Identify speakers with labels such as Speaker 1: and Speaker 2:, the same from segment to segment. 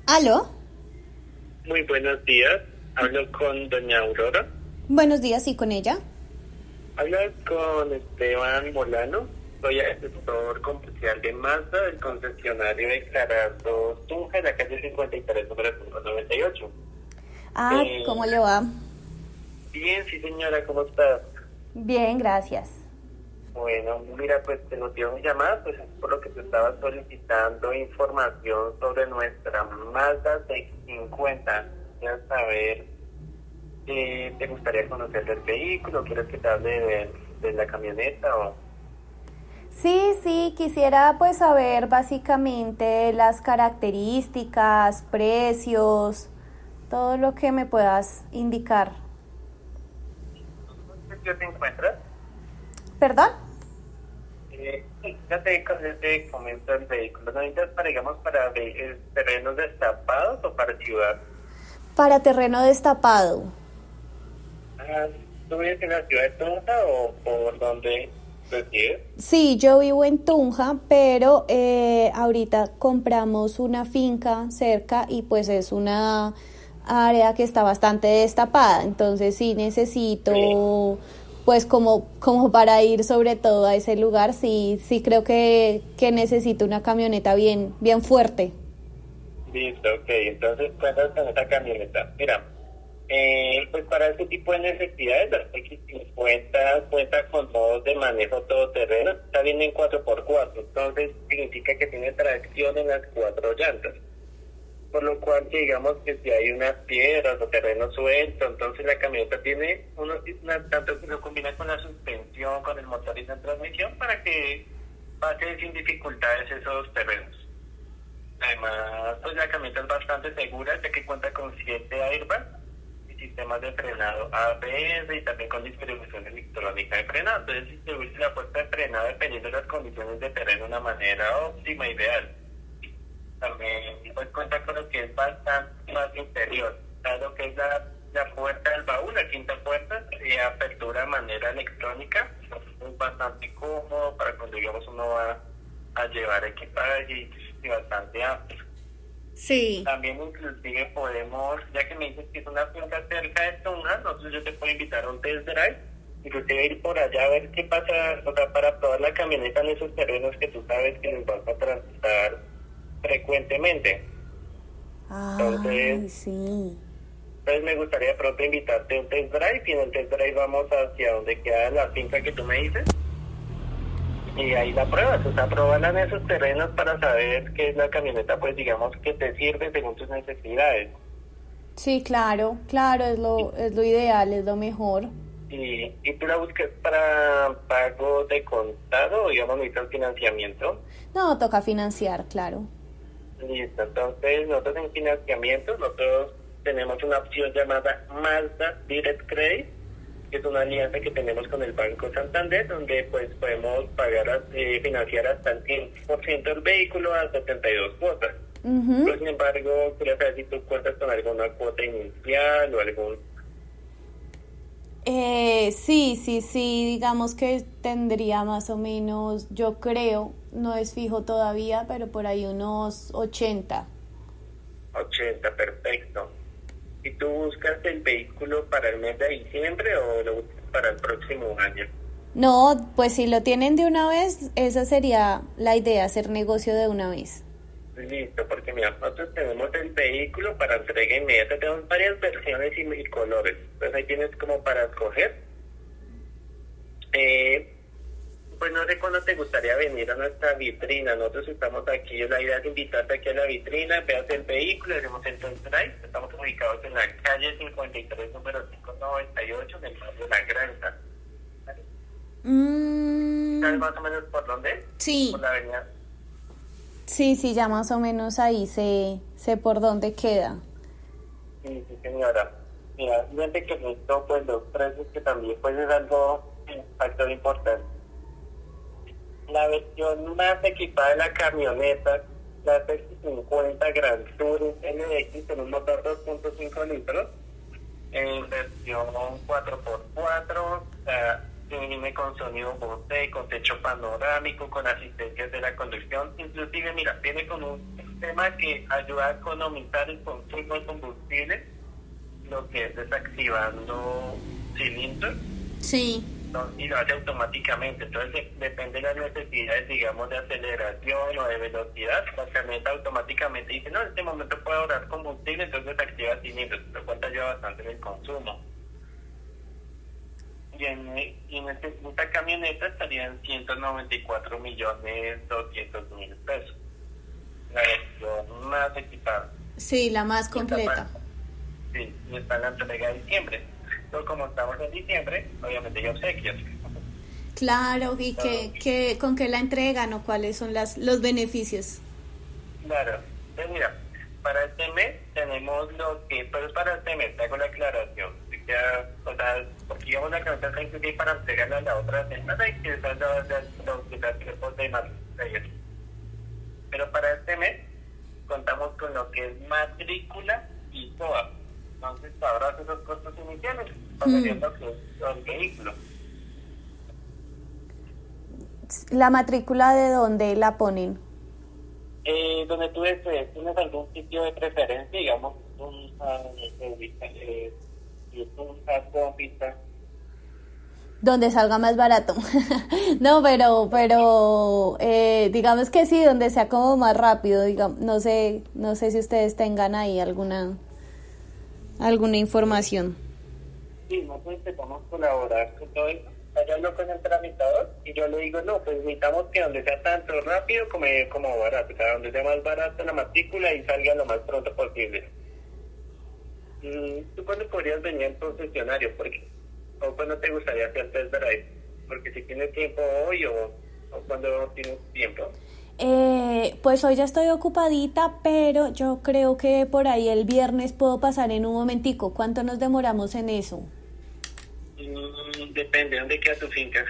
Speaker 1: ¿Aló?
Speaker 2: Muy buenos días. Hablo con doña Aurora.
Speaker 1: Buenos días, sí, con ella.
Speaker 2: Hablas con Esteban Molano. Soy asesor comercial de Mazda del concesionario de Clarato Tunja, en la calle 53, número 598.
Speaker 1: ¿Cómo le va?
Speaker 2: Bien, sí señora, ¿cómo estás?
Speaker 1: Bien, gracias.
Speaker 2: Bueno, mira, pues te motivo mi llamada, pues es por lo que te estaba solicitando información sobre nuestra Mazda 650. Quiero saber, ¿te gustaría conocer el vehículo? ¿Quieres que te hable de la camioneta o...?
Speaker 1: Sí, quisiera pues saber básicamente las características, precios, todo lo que me puedas indicar.
Speaker 2: ¿Qué te encuentras?
Speaker 1: ¿Perdón?
Speaker 2: Ya te comento el vehículo. ¿No necesitas para, digamos, para terrenos destapados o para ciudad?
Speaker 1: Para terreno destapado.
Speaker 2: ¿Tú vives en la ciudad de Tunja o por dónde resides?
Speaker 1: Sí, yo vivo en Tunja, pero ahorita compramos una finca cerca y pues es una área que está bastante destapada, entonces sí necesito, pues como para ir sobre todo a ese lugar, sí creo que necesito una camioneta bien fuerte.
Speaker 2: Listo, ok, entonces cuentas con esa camioneta. Mira, pues para este tipo de necesidades, la X50 cuenta con modos de manejo todoterreno, está bien en 4x4, entonces significa que tiene tracción en las 4 llantas. Por lo cual, digamos que si hay unas piedras o terreno suelto, entonces la camioneta tiene tanto que lo combina con la suspensión, con el motor y la transmisión para que pase sin dificultades esos terrenos. Además, pues la camioneta es bastante segura, ya que cuenta con 7 airbags y sistemas de frenado ABS y también con distribución electrónica de frenado. Entonces, distribuye la puesta de frenado dependiendo de las condiciones de terreno de una manera óptima, ideal. También pues cuenta con lo que es bastante más interior, lo que es la puerta del baúl, la quinta puerta, se apertura de manera electrónica, es bastante cómodo para cuando digamos uno va a llevar equipaje y bastante amplio.
Speaker 1: Sí.
Speaker 2: También inclusive podemos, ya que me dices que es una finca cerca de Tunja, nosotros yo te puedo invitar a un test drive, inclusive ir por allá a ver qué pasa, o sea, para probar la camioneta en esos terrenos que tú sabes que nos vas a transitar frecuentemente. Entonces,
Speaker 1: sí.
Speaker 2: Entonces me gustaría de pronto invitarte a un test drive y en el test drive vamos hacia donde queda la finca que tú me dices y ahí la pruebas, o sea, pruébala en esos terrenos para saber qué es la camioneta, pues digamos que te sirve según tus necesidades.
Speaker 1: Sí, claro, es lo ideal, es lo mejor.
Speaker 2: ¿Y tú la buscas para pago de contado o digamos necesitas financiamiento?
Speaker 1: No, toca financiar, claro.
Speaker 2: Listo, entonces nosotros en financiamiento, nosotros tenemos una opción llamada Mazda Direct Credit, que es una alianza que tenemos con el Banco Santander, donde pues podemos pagar, financiar hasta el 100% del vehículo a 72 cuotas. Pero sin embargo, quería saber si tú cuentas con alguna cuota inicial o algún...
Speaker 1: Sí, digamos que tendría más o menos, yo creo, no es fijo todavía, pero por ahí unos 80.
Speaker 2: 80, perfecto. ¿Y tú buscas el vehículo para el mes de diciembre o lo buscas para el próximo año?
Speaker 1: No, pues si lo tienen de una vez, esa sería la idea, hacer negocio de una vez.
Speaker 2: Listo, porque mira, nosotros tenemos el vehículo para entrega inmediata, tenemos varias versiones y colores, entonces ahí tienes como para escoger. Pues no sé cuándo te gustaría venir a nuestra vitrina, nosotros estamos aquí, la idea es invitarte aquí a la vitrina, veas el vehículo, hacemos el test drive, estamos ubicados en la calle 53, número 598, en el barrio La Granja. ¿Sabes más o menos por dónde?
Speaker 1: Sí.
Speaker 2: Por la avenida.
Speaker 1: Sí, ya más o menos ahí sé por dónde queda.
Speaker 2: Sí, señora. Mira, fíjate que esto, pues los precios que también pues es algo, un factor importante. La versión más equipada de la camioneta, la X50 Grand Touring NX con un motor 2.5 litros, en versión 4x4, viene con sonido Bose, con techo panorámico, con asistencias de la conducción, inclusive mira, viene con un sistema que ayuda a economizar el consumo de combustible, lo que es desactivando cilindros.
Speaker 1: Sí.
Speaker 2: ¿No? Y lo hace automáticamente. Entonces depende de las necesidades, digamos, de aceleración o de velocidad. La camioneta automáticamente dice, no, en este momento puedo ahorrar combustible, entonces desactiva cilindros, lo cual te ayuda bastante en el consumo. Y en esta camioneta estarían 194.200.000 pesos. La versión más equipada.
Speaker 1: Sí, la más completa.
Speaker 2: Sí, y está en la entrega de diciembre. Entonces, como estamos en diciembre, obviamente hay obsequios.
Speaker 1: Claro, ¿y con qué la entregan o cuáles son los beneficios?
Speaker 2: Claro, pues mira, para este mes tenemos lo que, pero es para este mes, te hago la aclaración. Ya, o sea, porque digamos la camioneta está incluida para entregarla a la otra semana y que esas los tiempos de más. Pero para este mes contamos con lo que es matrícula y SOA. Entonces ahorras esos costos iniciales pagando lo que es el vehículo.
Speaker 1: ¿La matrícula de dónde la ponen?
Speaker 2: Donde tú desees, tienes algún sitio de preferencia, digamos,
Speaker 1: Donde salga más barato. No, pero digamos que sí, donde sea como más rápido, digamos, no sé si ustedes tengan ahí alguna información.
Speaker 2: Sí, nosotros empezamos a colaborar con todo eso. Yo hablo con el tramitador y yo le digo, no, pues necesitamos que donde sea tanto rápido como barato, o sea, donde sea más barato la matrícula y salga lo más pronto posible. ¿Tú cuándo podrías venir al concesionario? ¿O cuándo te gustaría hacer test drive? Porque si tienes tiempo hoy o cuando tienes tiempo.
Speaker 1: Pues hoy ya estoy ocupadita, pero yo creo que por ahí el viernes puedo pasar en un momentico. ¿Cuánto nos demoramos en eso?
Speaker 2: Depende, ¿dónde queda tu finca?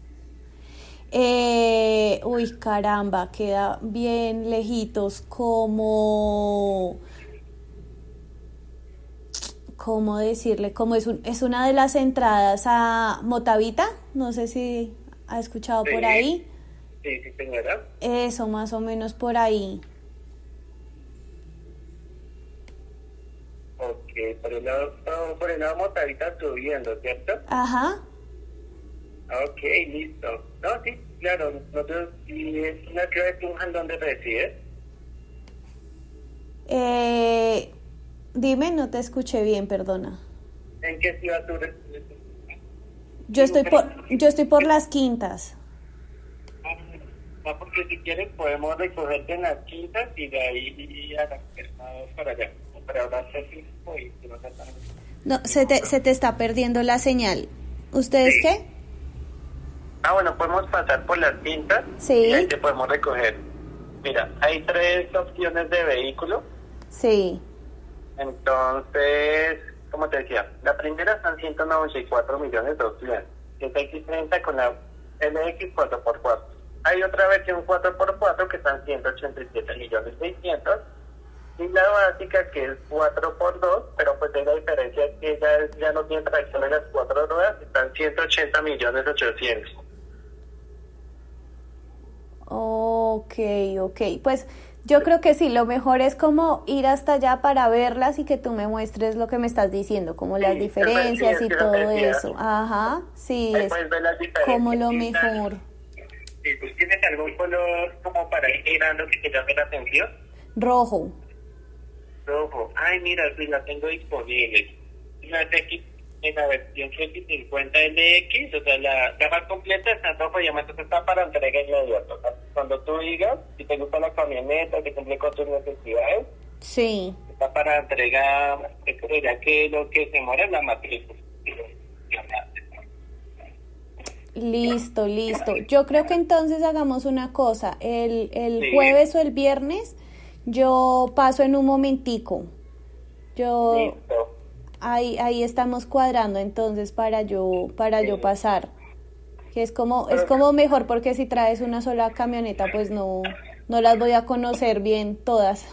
Speaker 1: Uy, caramba, queda bien lejitos, ¿cómo decirle? Como es una de las entradas a Motavita, no sé si ha escuchado por ahí.
Speaker 2: Sí, señora.
Speaker 1: Eso, más o menos por ahí.
Speaker 2: Ok, por el lado Motavita subiendo, ¿cierto?
Speaker 1: Ajá.
Speaker 2: Ok, listo. No, sí, claro. Nosotros, ¿y es una ciudad de Tunja donde resides?
Speaker 1: Dime, no te escuché bien, perdona.
Speaker 2: ¿En qué ciudad tú resides?
Speaker 1: Yo estoy por Las Quintas.
Speaker 2: No, porque si quieres podemos recogerte en Las Quintas y de ahí a las personas para allá. Para hablar tiempo y que no sea tan...
Speaker 1: No, se te está perdiendo la señal. ¿Ustedes qué?
Speaker 2: Bueno, podemos pasar por Las Quintas.
Speaker 1: Sí.
Speaker 2: Y ahí te podemos recoger. Mira, hay 3 opciones de vehículo.
Speaker 1: Sí.
Speaker 2: Entonces, como te decía, la primera están 194.200.000, que es X30 con la LX 4x4. Hay otra versión 4x4 que están 187.600.000. Y la básica que es 4x2, pero pues la diferencia es que ya no tiene tracción en las 4 ruedas, están 180.800.000.
Speaker 1: Ok, pues yo creo que sí, lo mejor es como ir hasta allá para verlas y que tú me muestres lo que me estás diciendo, como las diferencias y todo eso. Ajá, sí, es como lo mejor.
Speaker 2: ¿Tú tienes algún color como para ir mirando que te llame la atención?
Speaker 1: Rojo.
Speaker 2: Ay, mira, sí, la tengo disponible. La TX en la versión X50LX, o sea, la gama completa está en rojo y además está para entrega inmediata. O sea, cuando tú digas, si te gusta la camioneta, que cumple con tus necesidades,
Speaker 1: sí,
Speaker 2: está para entrega, ya que lo que se muere es la matrícula.
Speaker 1: Listo. Yo creo que entonces hagamos una cosa, el jueves o el viernes yo paso en un momentico.
Speaker 2: Listo.
Speaker 1: Ahí estamos cuadrando entonces para yo pasar. Que es como mejor porque si traes una sola camioneta pues no las voy a conocer bien todas.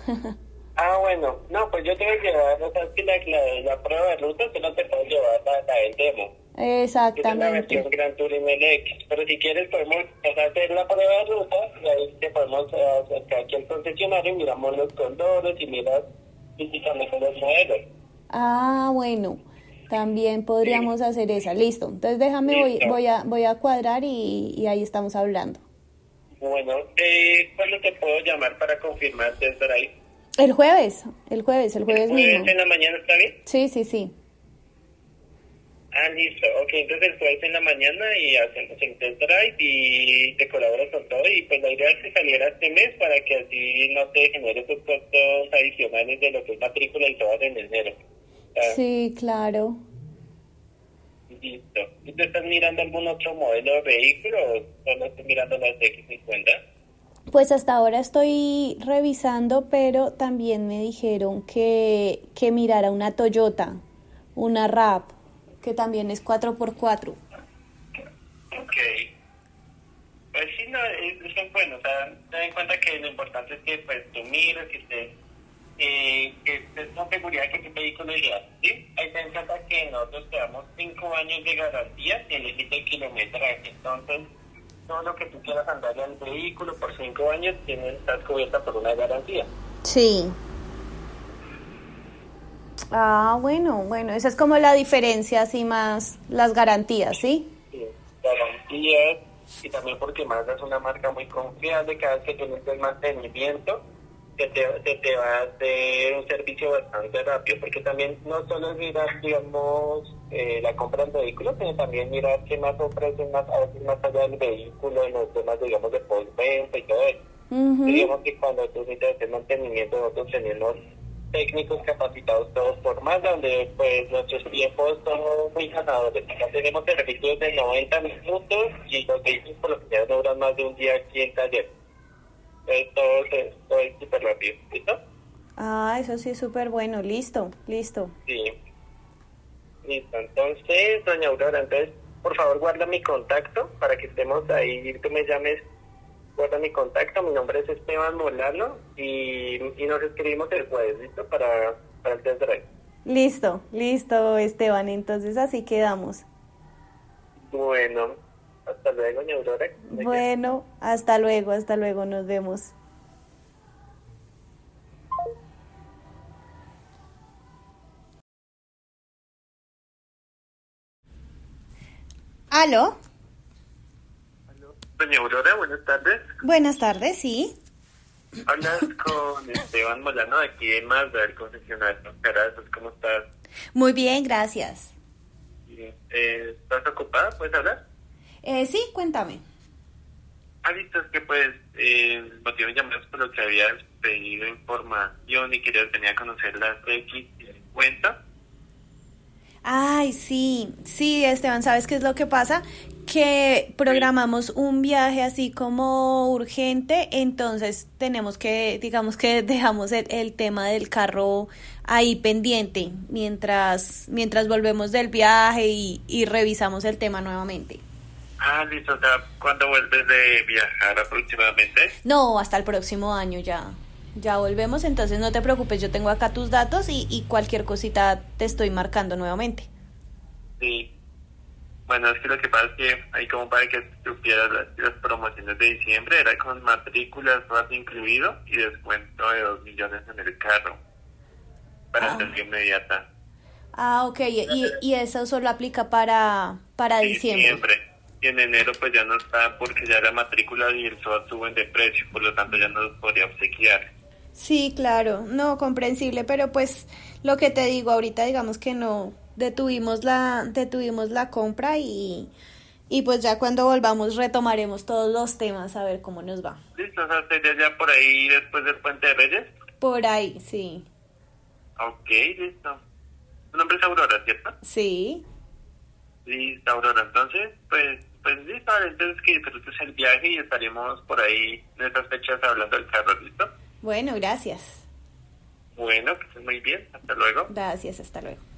Speaker 2: Bueno, no, pues yo te voy a llevar, o sea, que la prueba de ruta solo te puedo llevar la del demo. que es la
Speaker 1: Exactamente.
Speaker 2: versión Gran Turismo LX. Pero si quieres podemos hacer la prueba de ruta y ahí te podemos acercar aquí al concesionario y miramos los colores y miras físicamente los modelos.
Speaker 1: Ah, bueno, también podríamos hacer esa. Listo. Entonces déjame,
Speaker 2: Listo.
Speaker 1: voy a cuadrar y ahí estamos hablando.
Speaker 2: Bueno, ¿cuándo te puedo llamar para confirmar test drive?
Speaker 1: El jueves mismo.
Speaker 2: ¿Jueves en la mañana está bien?
Speaker 1: Sí, sí, sí.
Speaker 2: Ah, listo. Ok, entonces el jueves en la mañana y hacemos el test drive y te colaboras con todo. Y pues la idea es que saliera este mes para que así no te genere esos costos adicionales de lo que es matrícula y todo en enero. Ah,
Speaker 1: Sí, claro.
Speaker 2: listo. ¿Y tú estás mirando algún otro modelo de vehículo o solo estás mirando las X50?
Speaker 1: Pues hasta ahora estoy revisando, pero también me dijeron que mirara una Toyota, una RAV, que también es 4x4.
Speaker 2: Ok. Pues sí, no, eso es bueno. O sea, ten en cuenta que lo importante es que pues tú mires, que estés con seguridad que tu vehículo iría, ¿sí? Ahí ten en cuenta que nosotros te damos 5 años de garantía y elegir el kilometraje. Entonces, todo lo que tú quieras andar en el vehículo por 5 años estás cubierta por una garantía.
Speaker 1: Sí. Ah, bueno, esa es como la diferencia, así más las garantías, ¿sí?
Speaker 2: Sí, garantías y también porque Mazda es una marca muy confiable. Cada vez que tú necesites mantenimiento se te va a hacer un servicio bastante rápido, porque también no solo es mirar, digamos, la compra del vehículo, sino también mirar qué más ofrecen más, a veces más allá del vehículo en los temas, digamos, de postventa y todo eso.
Speaker 1: Ujú.
Speaker 2: Digamos que cuando tú necesitas hacer mantenimiento, nosotros tenemos técnicos capacitados todos por Mazda, donde pues nuestros tiempos son muy ganadores. Acá tenemos servicios de 90 minutos y los vehículos por lo general no duran más de un día aquí en taller. Entonces, todo es súper rápido. ¿Listo?
Speaker 1: Ah, eso sí es súper bueno, listo.
Speaker 2: Sí. Listo. Entonces, doña Aurora, entonces, por favor, guarda mi contacto para que estemos ahí. Tú me llames, guarda mi contacto. Mi nombre es Esteban Molano y nos escribimos el jueves, ¿listo? Para el test drive.
Speaker 1: Listo, Esteban, entonces así quedamos.
Speaker 2: Bueno, hasta luego, doña Aurora.
Speaker 1: Bueno, hasta luego, nos vemos. ¿Aló?
Speaker 2: Doña Aurora, buenas tardes.
Speaker 1: Buenas tardes, sí.
Speaker 2: Hablas con Esteban Molano de aquí de Mazda, del concesionario. Gracias, ¿cómo estás?
Speaker 1: Muy bien, gracias.
Speaker 2: ¿Estás ocupada? ¿Puedes hablar?
Speaker 1: Sí, cuéntame.
Speaker 2: Listo, es que pues el motivo de llamar es por lo que habías pedido información y querías venir a conocer las X50.
Speaker 1: Ay, sí, Esteban, ¿sabes qué es lo que pasa? Que programamos un viaje así como urgente, entonces tenemos que, digamos que dejamos el tema del carro ahí pendiente mientras volvemos del viaje y revisamos el tema nuevamente.
Speaker 2: Listo, o sea, ¿cuándo vuelves de viajar aproximadamente?
Speaker 1: No, hasta el próximo año ya volvemos, entonces no te preocupes, yo tengo acá tus datos y cualquier cosita te estoy marcando nuevamente.
Speaker 2: Sí. Bueno, es que lo que pasa es que ahí como para que supieras las promociones de diciembre era con matrículas VAT incluido y descuento de 2 millones en el carro para entrega inmediata.
Speaker 1: Ok, y eso solo aplica para diciembre.
Speaker 2: Y en enero pues ya no está porque ya la matrícula y el SOAT suben de precio, por lo tanto ya no los podría obsequiar.
Speaker 1: Sí, claro, no, comprensible, pero pues lo que te digo ahorita, digamos que no, detuvimos la compra y pues ya cuando volvamos retomaremos todos los temas a ver cómo nos va.
Speaker 2: ¿Listo? O sea, sería ya por ahí después del Puente de Reyes.
Speaker 1: Por ahí, sí.
Speaker 2: Ok, listo. Tu nombre es Aurora, ¿cierto?
Speaker 1: Sí.
Speaker 2: Listo, Aurora. Entonces, pues listo, vale, entonces que disfrutes el viaje y estaremos por ahí en estas fechas hablando del carro, ¿listo?
Speaker 1: Bueno, gracias.
Speaker 2: Bueno, que estés muy bien. Hasta luego.
Speaker 1: Gracias, hasta luego.